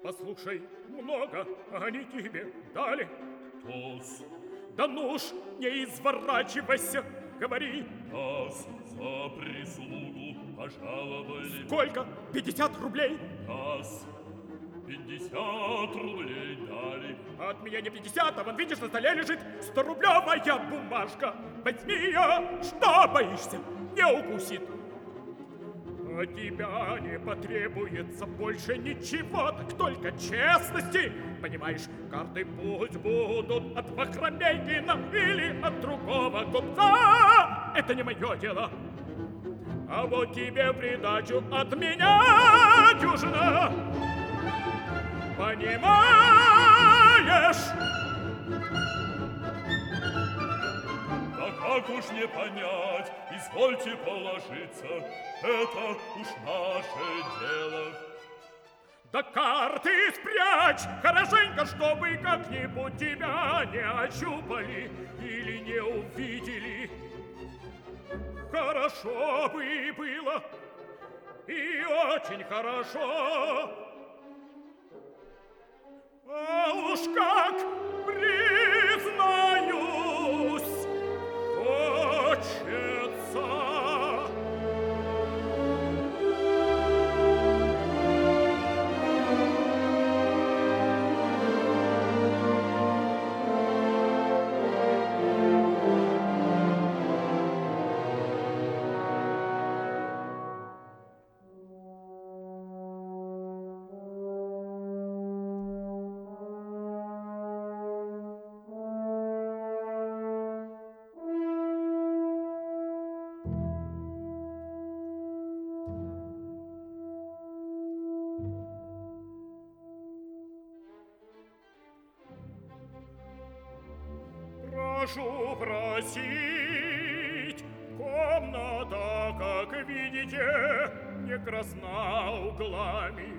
Послушай, много они тебе дали. Тос. Да ну ж, не изворачивайся, говори. Нас за прислугу пожаловали. Сколько? 50 рублей? Нас 50 рублей дали. От меня не 50, а вон видишь, на столе лежит 100-рублевая бумажка. Возьми ее, что боишься, не укусит. От тебя не потребуется больше ничего, так только честности. Понимаешь, карты пусть будут от Вахромейкина или от другого купца. Это не мое дело. А вот тебе в придачу от меня дюжина. Понимаешь? Да как уж не понять, извольте положиться, это уж наше дело. Да карты спрячь хорошенько, чтобы как-нибудь тебя не ощупали или не увидели. Хорошо бы было, и очень хорошо. А уж как признаюсь, хочется. Прошу просить, комната, как видите, не красна углами.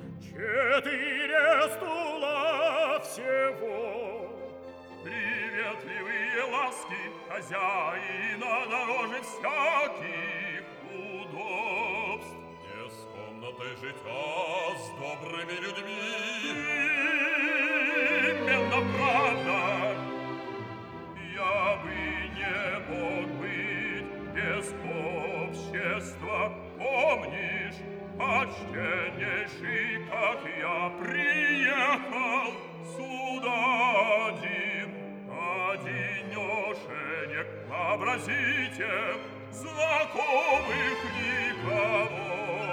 4 стула всего. Приветливые ласки хозяина дороже всяких удобств. Не с комнатой житья, с добрыми людьми. Именно правда. Я бы не мог быть без общества. Помнишь, почтеннейший, как я приехал сюда одинешенек, вообразите, знакомых никого.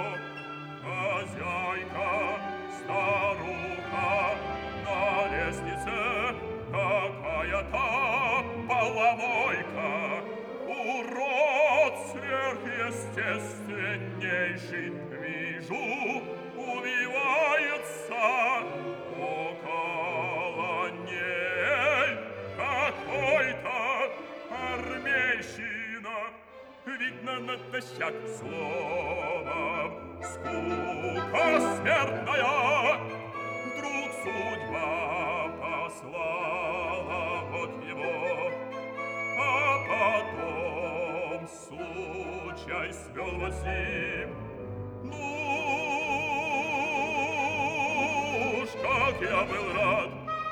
Хозяйка, старуха на лестнице, какая-то поломойка, урод сверхъестественнейший, вижу, убивается около ней какой-то армейщина, видно натощак словом, скука смертная, вдруг судьба послала вот его, а потом случай свел вас с ним. Ну уж как я был рад!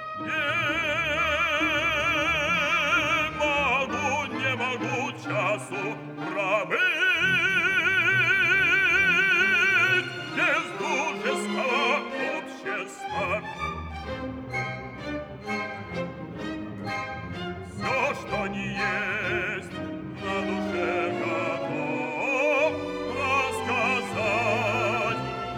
Не могу часу пробыть без дружеского общества. Все, что не есть, на душе готов рассказать.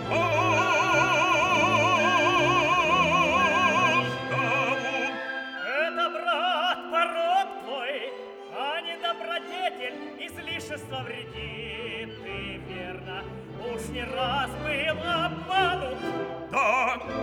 Каждому. Это, брат, порок твой, а не добродетель, излишество вредит. Ты верно, уж не раз был обманут. Да,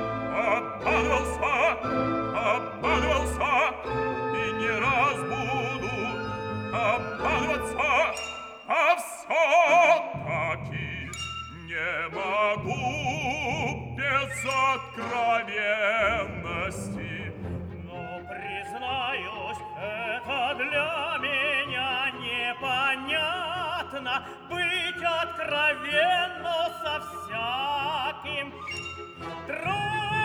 обманывался, и не раз буду обманываться, а все-таки не могу без откровенности. Но, признаюсь, это для меня непонятно, быть откровенно со всяким. Друг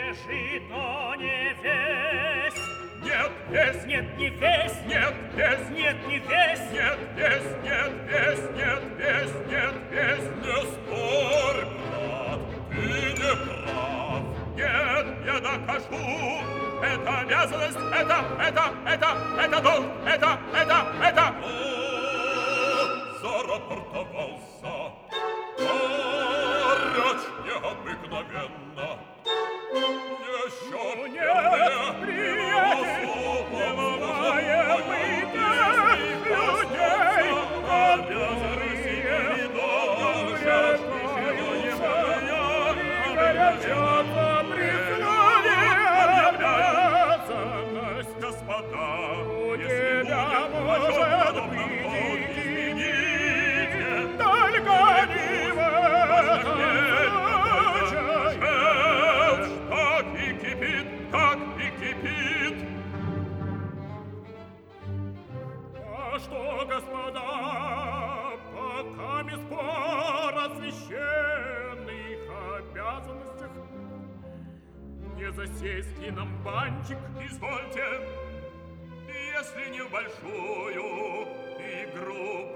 лежит, но не весь. Нет, весь, Нет, не весь. нет, весь, Нет, не весь. нет, весь, нет, весь, нет, весь, нет, весь. Не спорь, брат, ты не прав. Нет, я докажу. Это обязанность, это долг, это. Зарапортовался. Горяч необыкновенно. Еще Нет, приятель, деловая выйдя людей, которые горячатся признание обязанность. господа, У если тебя будет может подобно, быть то и извините. только не в этом случае. Желчь так и кипит, так и кипит. А что, господа, пока мы спор о священных обязанностях, не засесть ли нам банчик? Извольте, если не в большую игру,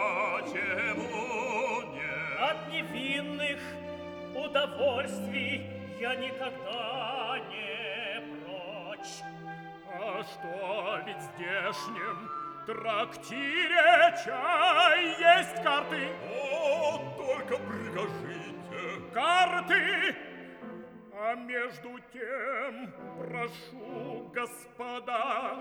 почему нет? От невинных удовольствий я никогда не прочь. А что, ведь в здешнем трактире чай есть карты? О, только прикажите. Карты! А между тем, прошу, господа,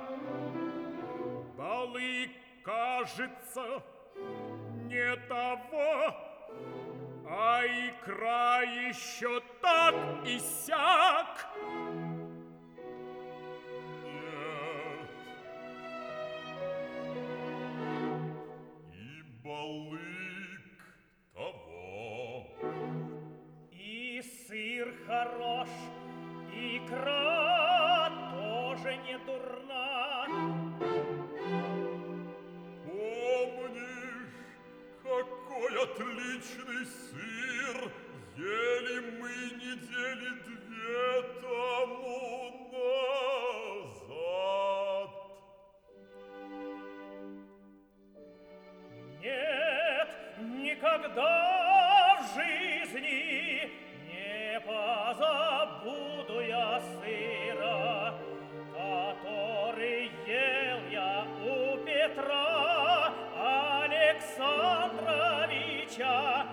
балы, кажется, не того, а икра еще так и сяк. Нет. И балык того. И сыр хорош, и икра тоже не дурна. Помнишь, какой отличный сыр ели мы недели 2 тому назад? Нет, никогда в жизни не позабуду я сыра, который ел я у Петра Александровича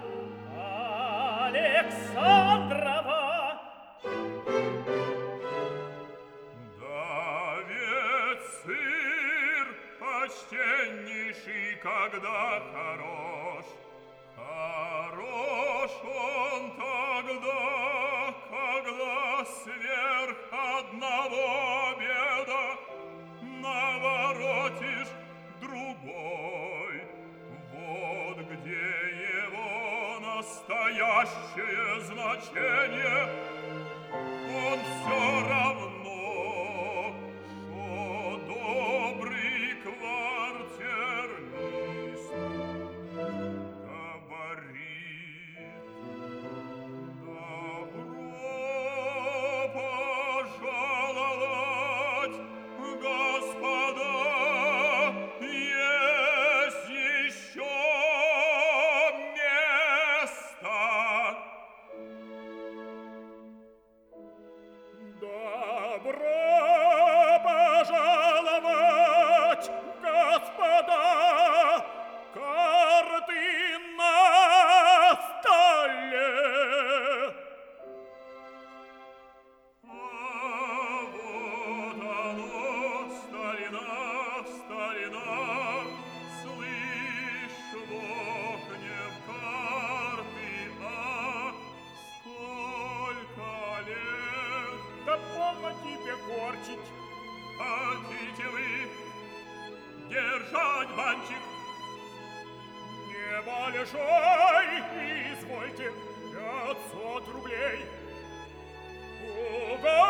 Александрова. Да ведь сыр почтеннейший, когда хорош. Хорош он тогда, когда сверх одного обеда наворотишь другой. Вот где его настоящее значение. Он все равно, что добрый квартирмист говорит. Добро пожаловать, господа, есть еще место. Добро пожаловать, господа, карты на столе. А вот оно, старина, старина, слышь, лохнев карты, а сколько лет? Да полно тебе корчить. Хотите вы держать банчик? Небольшой, извольте, 500 рублей. Угодно